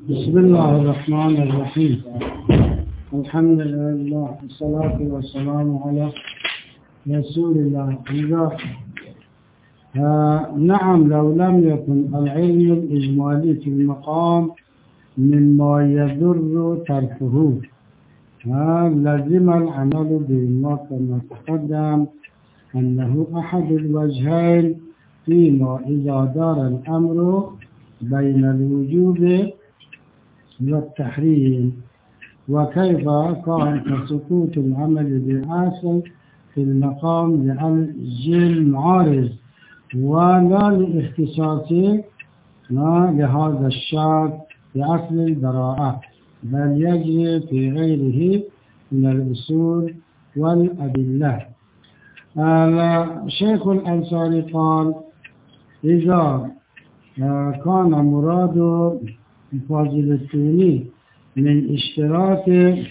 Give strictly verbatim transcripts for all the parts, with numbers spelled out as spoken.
بسم الله الرحمن الرحيم. الحمد لله والصلاة والسلام على رسول الله. آه نعم، لو لم يكن العلم الإجمالي في المقام مما يضر تركه آه لزم العمل بما كما تقدم أنه أحد الوجهين فيما إذا دار الأمر بين الوجوب والتحريم، وكيف كان كسقوط العمل بالعاصي في المقام لأجل المعارض ولا لاختصاصه لهذا الشرط بأصل البراءة، بل يجري في غيره من الأصول والأدلة. الشيخ الأنصاري قال: إذا كان مراد فاضل الثاني من اشتراط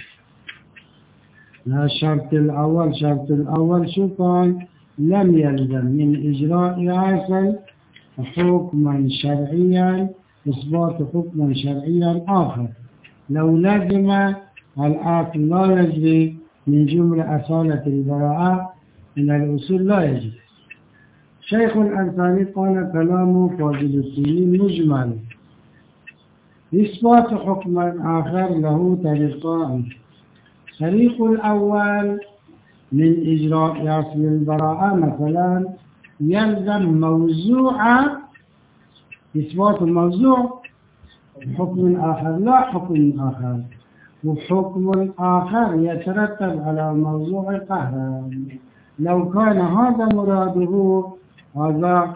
الشرط الأول شرط الأول شو كان؟ لم يلزم من إجراء عسل حكما شرعيا إثبات حكما شرعيا آخر. لو لزم الأصل لا يجري من جملة أصالة البراءة من الأصول لا يجري. شيخ الأنصاري قال: كلام فاضل الثاني مجمل، إثبات حكم آخر له طريقان. الطريق الأول من إجراء أصل البراءة، مثلا يلزم موضوع إثبات الموضوع حكم آخر لا حكم آخر، وحكم آخر يترتب على موضوع قهرا. لو كان هذا مراده هذا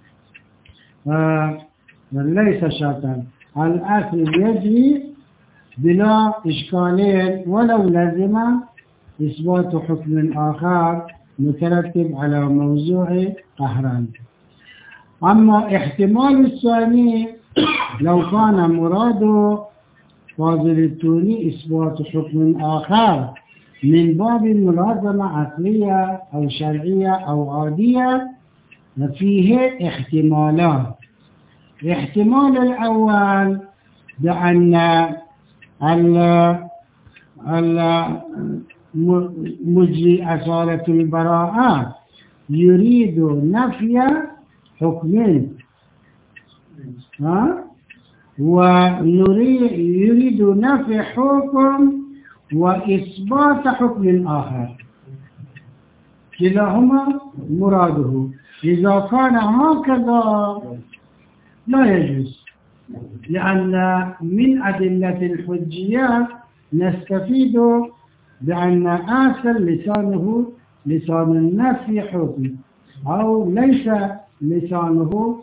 آه ليس شرطا، الأصل يجري بلا إشكالين ولو لزم إثبات حكم آخر مترتب على موضوع قهران. أما احتمال الثاني، لو كان مراد فاضل التوني إثبات حكم آخر من باب ملازمة عقلية أو شرعية أو عادية، فيه احتمالات. الاحتمال الأول بأن مجري أصالة البراءة يريد نفي حكم ها ويريد نفي حكم وإثبات حكم آخر، كلاهما مراده. إذا كان هكذا لا يجوز، لأن من أدلة الحجية نستفيد بأن أصل لسانه لسان النفي حكم، أو ليس لسانه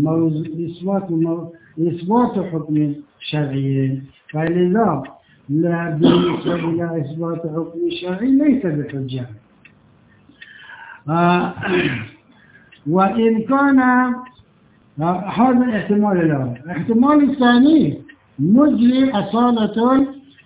إثبات حكم شرعي، فلذا لا بالنسبة إلى إثبات حكم شرعي ليس بحجة. آه وإن كان هذا الاحتمال الأول. الاحتمال الثاني مجري أصالة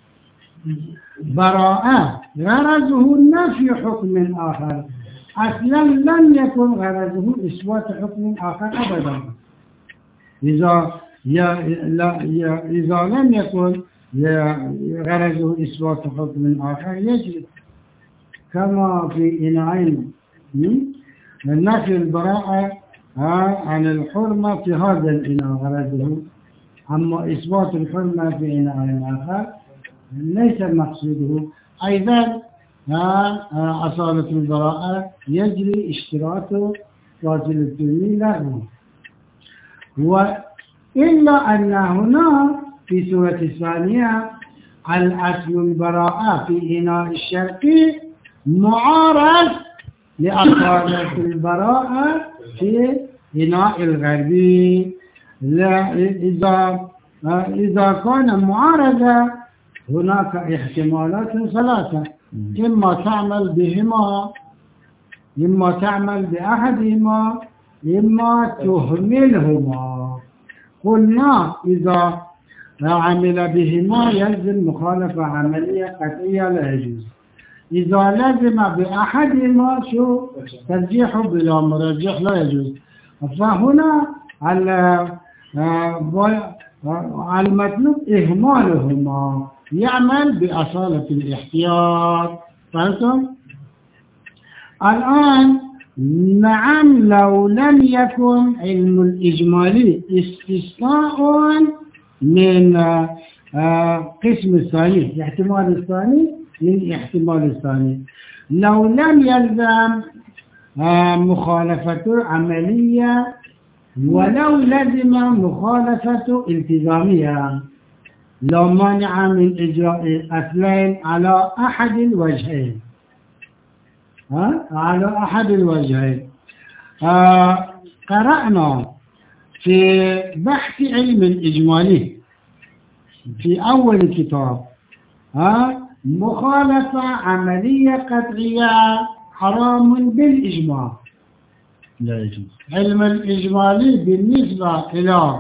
براءة غرضه نفي حكم آخر، أصلا لم يكن غرضه إثبات حكم آخر أبدا. إذا إذا لم يكن غرضه إثبات حكم آخر يجري، كما في إنعين نفي البراءة عن الحرمة في هذا الإناء غرضه، أما إثبات الحرمة في إناء آخر ليس مقصوده. أيضا أصالة البراءة يجري اشتراط فاضل التوني له، وإلا أن هنا في سورة الثانية الأصل البراءة في إناء الشرقي معارض لأصالة البراءة في إناء الغربي. لا إذا إذا كان معارضة هناك احتمالات ثلاثة: إما تعمل بهما، إما تعمل بأحدهما، إما تهملهما. قلنا إذا عمل بهما يلزم مخالفة عملية قطعية لا يجوز. إذا لزم بأحدهما شو ترجيح بلا مرجح لا يجوز. فهنا المطلوب إهمالهما، يعمل بأصالة الاحتياط. فهمتم؟ الآن نعم لو لم يكن علم الإجمالي استثناء من قسم الثاني، الاحتمال الثاني من الاحتمال الثاني، لو لم يلزم مخالفة عملية ولو لزم مخالفة التزامية، لو مانع من إجراء أصلين على أحد الوجهين، ها؟ على أحد الوجهين. آه قرأنا في بحث علم الإجمالي في أول الكتاب ها مخالفة عملية قطعية حرام بالإجماع. لا يجوز. علم الإجمالي بالنسبة إلى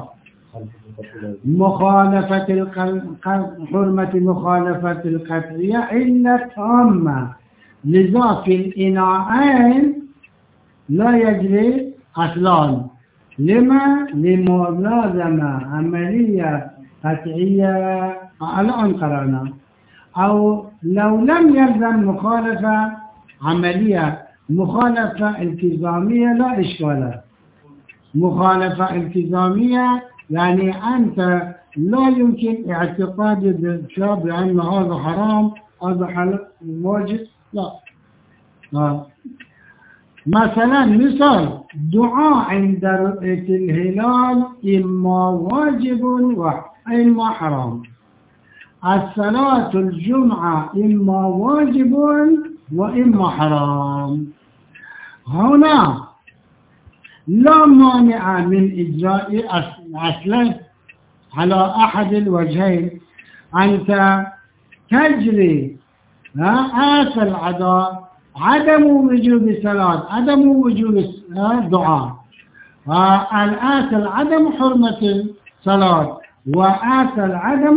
مخالفة حرمة مخالفة القطعية علة تامة، لذا في الإناءين لا يجري أصلان. لما؟ لملازمة عملية قطعية الآن قرأنا. أو لو لم يلزم مخالفة عملية مخالفة التزامية لا إشكال. مخالفة التزامية يعني أنت لا يمكن اعتقاد بأن هذا حرام هذا حلال واجب، لا. آه. مثلا مثال دعاء عند رؤية الهلال إما واجب وإما حرام. الصلاة الجمعة إما واجب وإما حرام. هنا لا مانع من إجراء أصلين على أحد الوجهين. أنت تجري آس العداء عدم وجوب الصلاة، عدم وجوب الدعاء، الآس العدم حرمة الصلاة، وآس العدم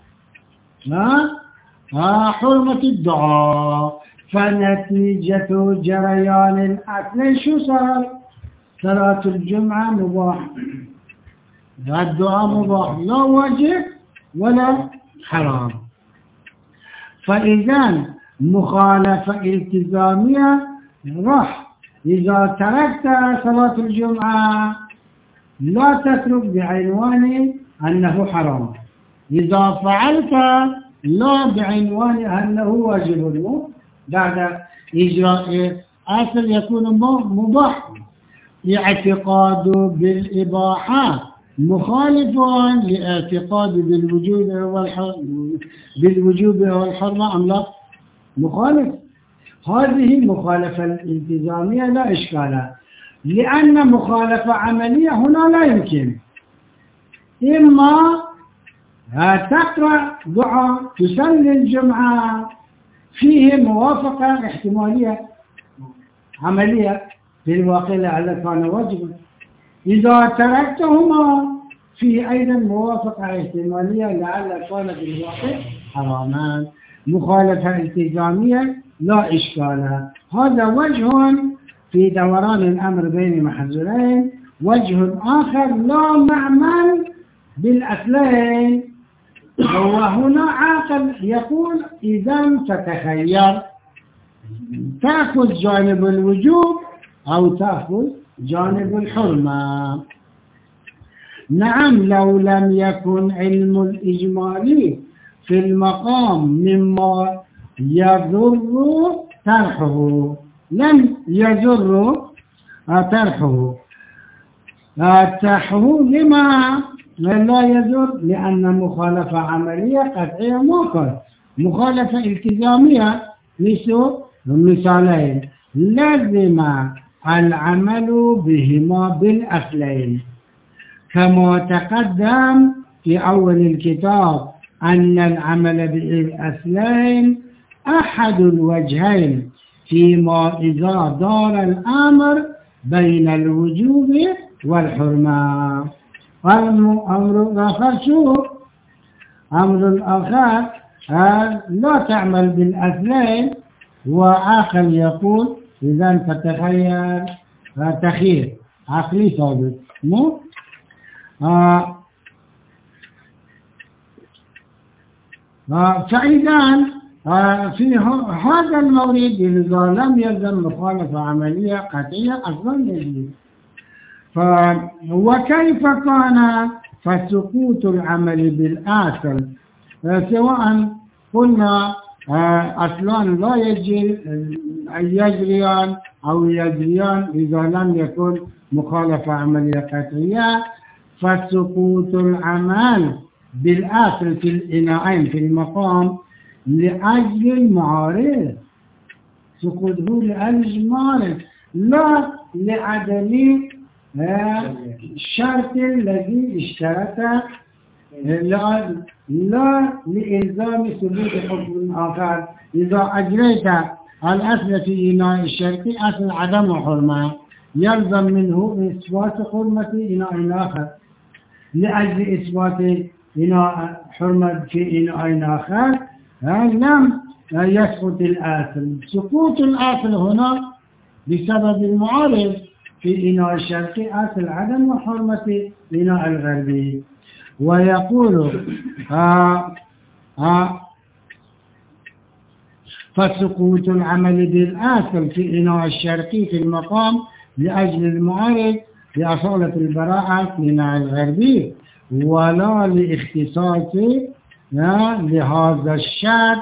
حرمة الدعاء. فنتيجة جريان الأصلين شو صار؟ صلاة الجمعة مباح، الدعاء مباح، لا واجب ولا حرام. فإذا مخالفة التزامية راح، إذا تركت صلاة الجمعة لا تترك بعنوان أنه حرام، إذا فعلت لا بعنوان أنه واجب. بعد إجراء أصل يكون مباح. اعتقاد بالإباحة مخالف لاعتقاد بالوجوب بالوجوب والحرمة أم لا؟ مخالف. هذه المخالفة الالتزامية لا إشكال، لأن مخالفة عملية هنا لا يمكن. إما تقرأ دعاء تصلي الجمعة فيه موافقة احتمالية عملية في الواقع لعل كان واجبا، إذا تركتهما فيه أيضا موافقة احتمالية لعل كان في الواقع حراما. مخالفة التزامية لا إشكال. هذا وجه في دوران الأمر بين محذورين. وجه آخر لا معمل بالأصلين، وهنا عاقل يقول إذا تتخير تأخذ جانب الوجوب أو تأخذ جانب الحرمة. نعم لو لم يكن علم الإجمالي في المقام مما يضر طرحه، لم يضر طرحه طرحه لما لا يضر؟ لأن مخالفة عملية قطعية موقف، مخالفة التزامية مثل مثالين لازم العمل بهما بالأصلين، كما تقدم في أول الكتاب أن العمل بالأصلين أحد الوجهين فيما إذا دار الأمر بين الوجوب والحرمة. والأمر الآخر شو؟ أمر الآخر لا تعمل بالأصلين، وآخر يقول إذا تتخير تخير عقلي ثابت. مو آه فإذا في هذا المورد إذا لم يلزم مخالفة عملية قطعية أصلا يجب. وكيف كان فسقوط العمل بالآصل، سواء قلنا أصلان لا يجري يجريان أو يجريان إذا لم يكن مخالفة عملية قطعية، فسقوط العمل بالآصل في الإناءين في المقام لأجل المعارض، سقوطه لأجل المعارض لا لعدم الشرط الذي اشترطه، لا, لا لإلزام ثبوت حكم آخر. إذا أجريت الأصل في إناء الشرطي أصل عدم حرمة، يلزم منه إثبات حرمة إناء آخر لأجل إثبات إناء حرمة في إناء آخر لم يسقط الآصل. سقوط الآصل هنا بسبب المعارض في إناء الشرقي أصل عدم وحرمة إناء الغربي. ويقول آه آه فسقوط العمل بالآصل في إناء الشرقي في المقام لأجل المعارض لأصالة البراءة في إناء الغربي، ولا لاختصاص لهذا الشرط،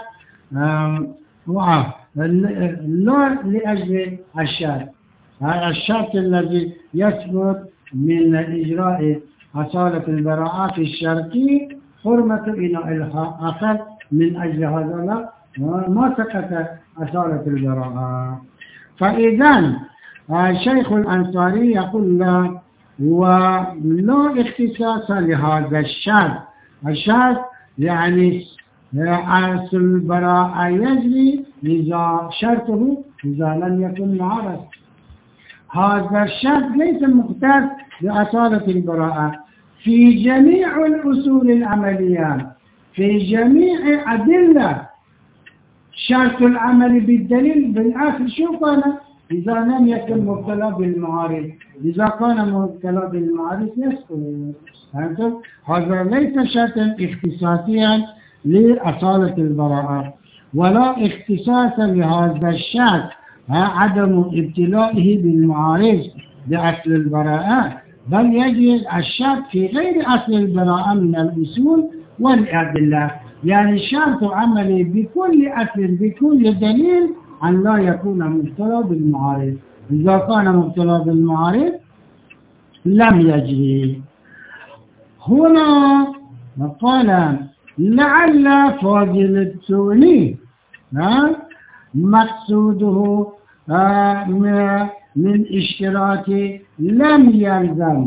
لا لأجل الشرط الشرط الذي يثبت من إجراء أصالة البراءة في الشرقي حرمة إناء الآخر، من أجل هذا ما سقط أصالة البراءة. فإذا شيخ الأنصاري يقول لا ولا اختصاص لهذا الشرط. الشرط يعني أصل البراءة يجري إذا شرطه إذا لم يكن معارض. هذا الشرط ليس مختص بأصالة البراءة في جميع الأصول العملية، في جميع أدلة شرط العمل بالدليل بالآخر. شو كان إذا لم يكن مبتلى بالمعارض؟ إذا كان مبتلى بالمعارض يسقط. هذا ليس شرطا اختصاصيا لأصالة البراءة، ولا اختصاصا لهذا الشرط عدم ابتلائه بالمعارض بأصل البراءة، بل يجري الشرط في غير أصل البراءة من الأصول والأدلة. يعني شرط عملي بكل أصل بكل دليل أن لا يكون مبتلى بالمعارض. إذا كان مبتلى بالمعارض لم يجري. هنا قال لعل فاضل الثوني مقصوده من اشتراط لم يلزم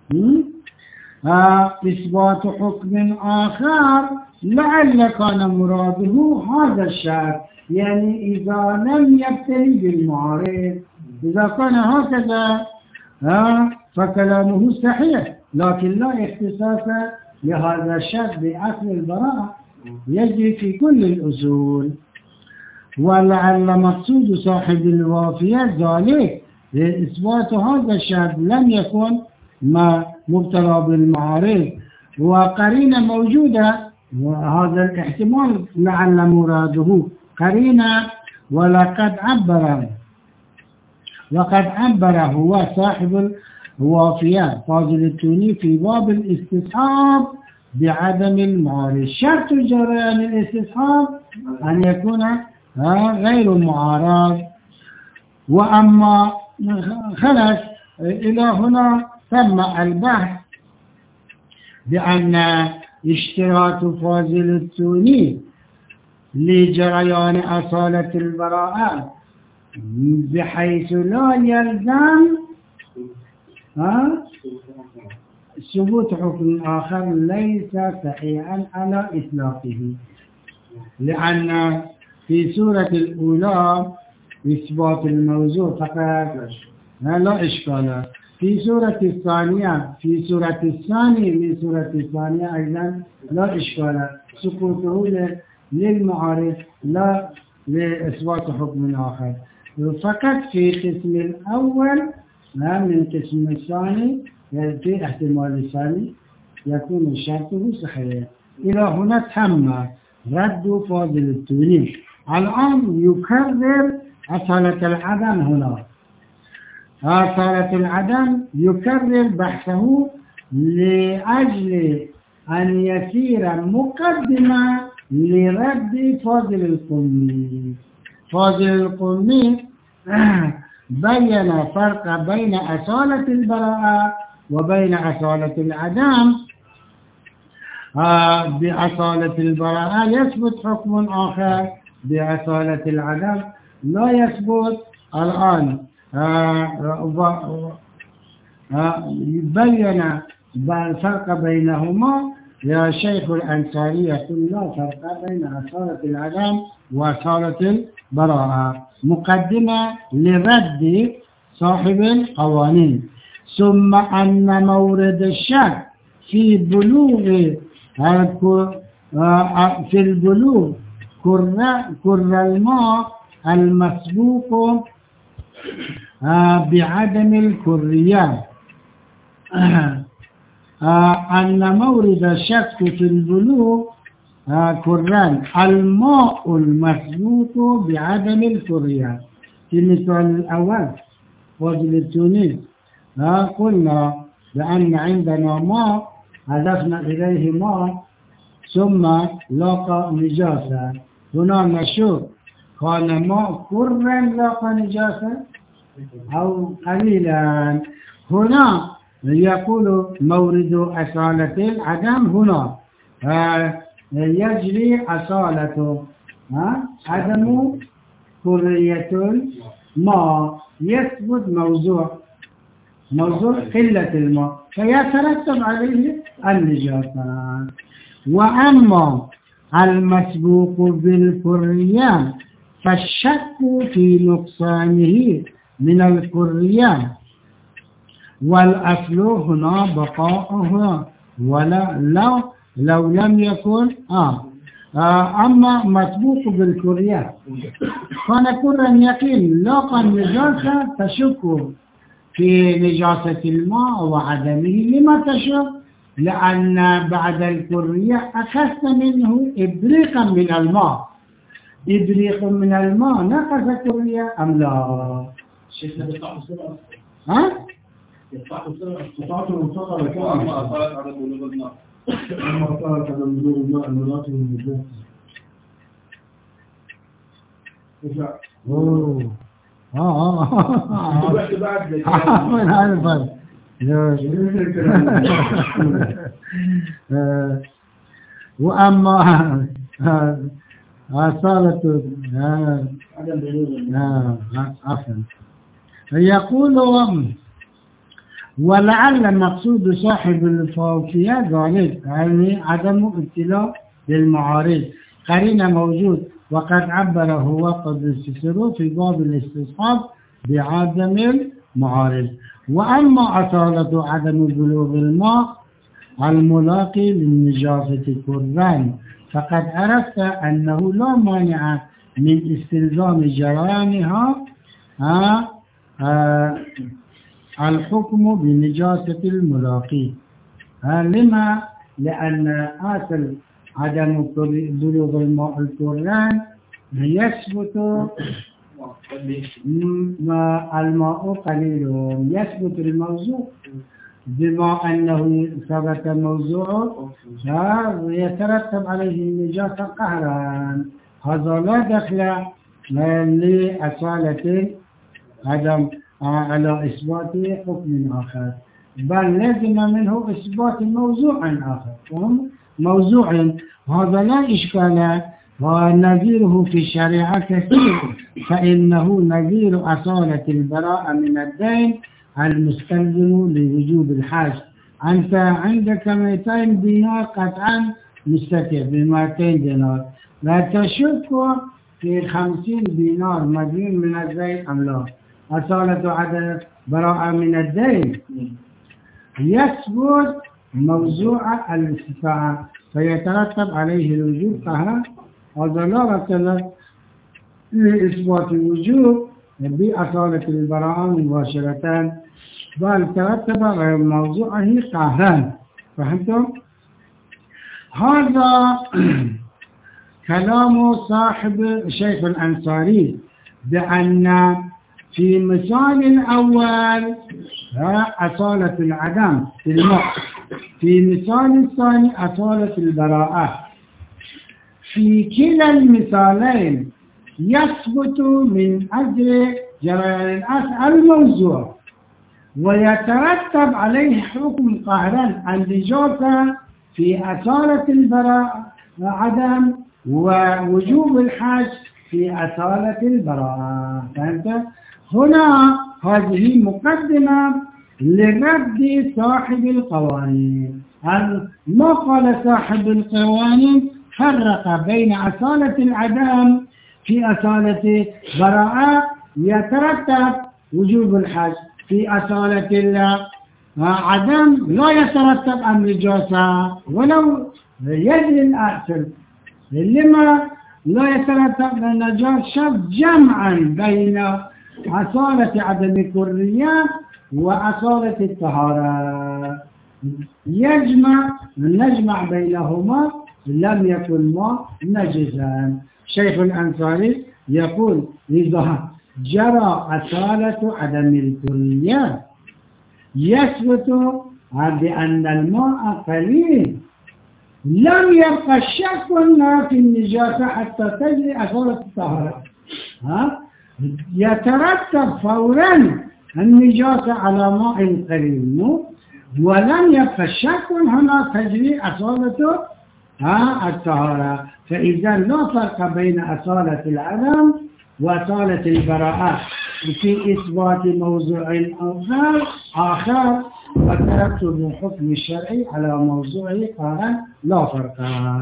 إثبات حكم آخر، لعل كان مراده هذا الشرط، يعني إذا لم يبتلي بالمعارض. إذا كان هكذا فكلامه صحيح، لكن لا اختصاص لهذا الشرط بأصل البراءة، يجري في كل الأصول. ولعل مقصود صاحب الوافية ذلك لإثبات هذا الشرط لم يكن ما مبتلى بالمعارض، وقرينة موجودة، وهذا الاحتمال لعل مراده قرينة. ولقد عبر وقد عبر هو صاحب الوافية فاضل التوني في باب الاستصحاب بعدم المعارض. شرط جريان الاستصحاب أن يكون غير معارض. وأما خلص إلى هنا تم البحث بأن اشتراط فاضل التوني لجريان أصالة البراءة بحيث لا يلزم ثبوت حكم آخر ليس صحيحا على إطلاقه، لأن في سورة الأولى إثبات الموضوع فقط لا إشكال. في سورة الثانية في سورة الثانية من سورة الثانية أيضا لا إشكال، سقوطه للمعارض لا لإثبات حكم آخر. فقط في القسم الأول من القسم الثاني في احتمال الثاني يكون شرطه صحيح. إلى هنا تم رد فاضل التوني. الآن يكرر أصالة العدم هنا. أصالة العدم يكرر بحثه لأجل أن يسير مقدمة لرد فاضل القمي. فاضل القمي بين فرق بين أصالة البراءة وبين أصالة العدم. آه بأصالة البراءة يثبت حكم آخر، بأصالة العدم لا يثبت. الآن آه آه بين الفرق بينهما يا شيخ الأنصاري يقول لا فرق بين أصالة العدم وأصالة البراءة، مقدمة لرد صاحب القوانين. ثم أن مورد الشك في بلوغ في البلوغ كر الماء المسبوق بعدم الكرية، أن مورد الشك في البلوغ كران الماء المسبوق بعدم الكرية. في المثال الأول فاضل التوني قلنا بأن عندنا ماء هدفنا إليه ماء ثم لاقى نجاسة. هنا نشوف كان ماء كرا لاقى نجاسة أو قليلا. هنا يقول مورد أصالة العدم هنا يجري أصالة عدم كرية الماء، يثبت موضوع موضوع قلة الماء فيترتب عليه النجاسة. وأما المسبوق بالكرية فالشك في نقصانه من الكرية، والأصل هنا بقاؤها ولا لو لو لم يكن آه. آه أما مسبوق بالكرية فنكون أن يقين لاقى النجاسة تشك في نجاسة الماء وعدمه. لما تشك؟ لأن بعد الكرية أخذت منه إبريقا من الماء. إبريق من الماء نقص الكرية أم لا؟ شيخنا بيطلع بسرعة. ها؟ يطلع بسرعة. قطعت المنطقة لكم. أما أطلعت على بلوغ الماء. أما أطلعت على بلوغ الماء المناطق الموجودة. أوه. آه آه. من هذا الفرق. وأما أصالة عفوا يقول ولعل مقصود صاحب الفوقية ذلك يعني عدم ابتلاء للمعارض قرينة موجود، وقد عبره وقد استسره في باب الاستصحاب بعدم المعارض. وأما أصالة عدم بلوغ الماء الملاقي للنجاسة كران فقد عرفت أنه لا مانع من استلزام جريانها الحكم بنجاسة الملاقي. لما؟ لأن أصل عدم بلوغ الماء الكران يثبت الماء قليل، يثبت الموضوع بما أنه ثبت موضوع يترتب عليه النجاسة قهرا. هذا لا دخل لأصالة عدم على إثبات حكم آخر، بل لازم منه إثبات موضوع آخر. موضوع هذا لا إشكال، ونذيره في الشريعة كثير، فإنه نذير أصالة البراءة من الدين المستلزم لوجوب الحج. أنت عندك مئتين دينار قطعا مستتر بمئتين دينار، لا تشك في خمسين دينار مدين من الزيت أم لا. أصالة عدم براءة من الدين يثبت موضوع الاستطاعة فيترتب عليه الوجوب قهرا. هذا لا رسل لإثبات الوجوب بأصالة البراءة مباشرة، بل ترتب على موضوعه قهرا. فهمتم؟ هذا كلام صاحب الشيخ الأنصاري بأن في مثال الأول أصالة العدم في الماء، في مثال الثاني أصالة البراءة. في كلا المثالين يثبت من أجل جريان الموضوع ويترتب عليه حكم قهرا النجاسة في أصالة البراءة عدم ووجوب الحج في أصالة البراءة. فهمت؟ هنا هذه مقدمة لرد صاحب القوانين. ما قال صاحب القوانين فرق بين أصالة العدم في أصالة براءة يترتب وجوب الحج، في أصالة العدم لا يترتب النجاسة ولو يجري الأصل. لما لا يترتب النجاسة؟ جمعا بين أصالة عدم الكرية وأصالة الطهارة، يجمع نجمع بينهما لم يكن ما نجسا. شيخ الأنصاري يقول إذا جرى أصالة عدم الكرية يثبت بأن الماء قليل، لم يبقى شك في النجاسة حتى تجري أصالة الطهارة. ها؟ يترتب فورا النجاسة على ماء قليل ولم يبقى شك هنا تجري أصالة الطهارة. فإذا لا فرق بين أصالة العدم وأصالة البراءة في إثبات موضوع آخر آخر وترتب الحكم الشرعي على موضوعه قال لا فرق.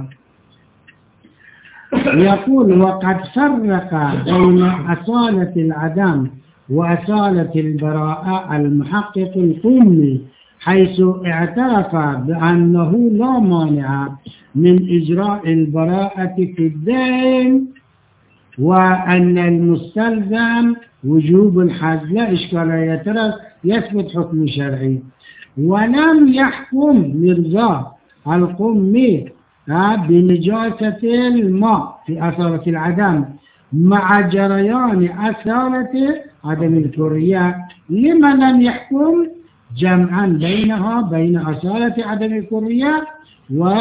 يقول وقد فرق بين أصالة العدم وأصالة البراءة المحقق القمي حيث اعترف بأنه لا مانع من إجراء البراءة في الدين وأن المستلزم وجوب الحج لا إشكال يترك يثبت حكم شرعي. ولم يحكم مرزا القمي بنجاسة الماء في أصالة العدم مع جريان أصالة عدم الكرية. لما لم يحكم؟ جمعا بينها بين أصالة عدم الكرية و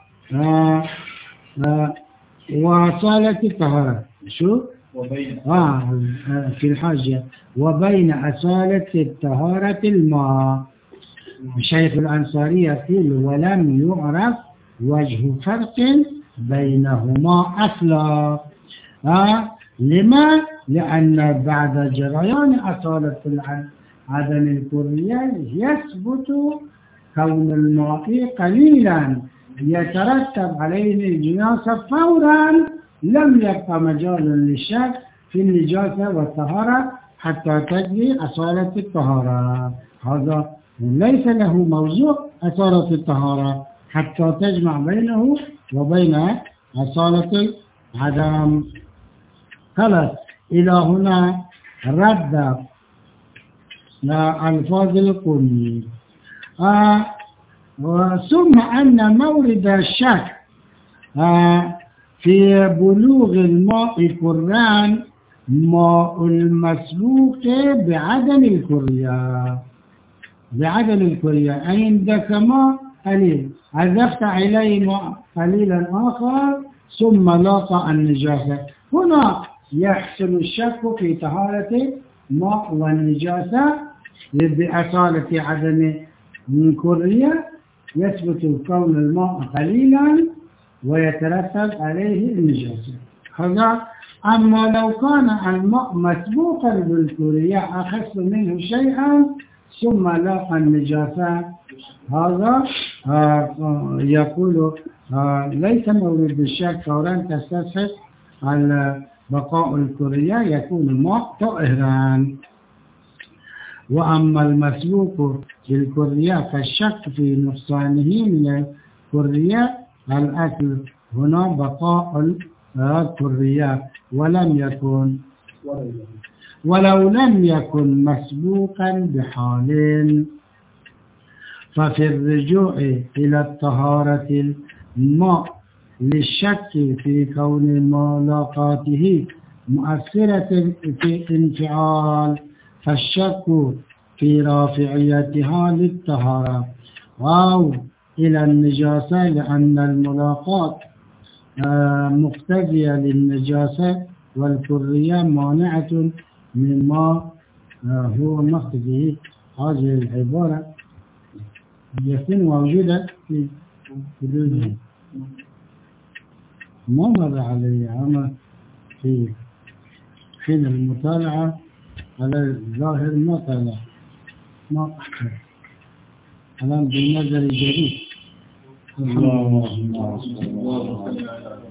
وأصالة الطهارة. شو؟ وبين آه في الحاجة وبين أصالة الطهارة الماء. الشيخ الأنصاري يقول ولم يعرف وجه فرق بينهما أصلا. آه لما؟ لأن بعد جريان أصالة عدم الكرية يثبت كون الماء قليلا يترتب عليه النجاسة فورا، لم يبقى مجال للشك في النجاسة والطهارة حتى تجري أصالة الطهارة. هذا ليس له موضوع أصالة الطهارة حتى تجمع بينه وبين أصالة العدم. خلاص إلى هنا رد الفاظ القمي. آه ثم أن مورد الشك آه في بلوغ الماء كران ماء المسبوق بعدم الكرية بعدم الكرية عندك ماء قليل أضفت عليه ماء قليلا آخر ثم لاقى النجاسة، هنا يحصل الشك في طهارة ماء والنجاسة بأصالة عدم الكرية. يثبت كون الماء قليلا ويترتب عليه النجاسة. هذا. أما لو كان الماء مسبوقا بالكرية أخذت منه شيئا ثم لاقى النجاسة، هذا آه يقول آه ليس مورد الشك فورا تستسحق بقاء الكرية يكون الماء طاهرا. وأما المسبوق بالكرية فالشك في نقصانه من الكرية الأكل، هنا بقاء الكرية ولم يكن ولو لم يكن مسبوقا بحال. ففي الرجوع إلى الطهارة الماء للشك في كون ملاقاته مؤثرة في انفعال، فالشك في رافعيتها للطهارة، أو إلى النجاسة لأن الملاقات مقتضية للنجاسة والكرية مانعة مما هو مقتضيه. هذه العبارة يكون موجودة في حدود ما مر علي أنا في حين المطالعة على الظاهر ما طلع ما أحكر الآن بالنظر الجديد. الحمد لله.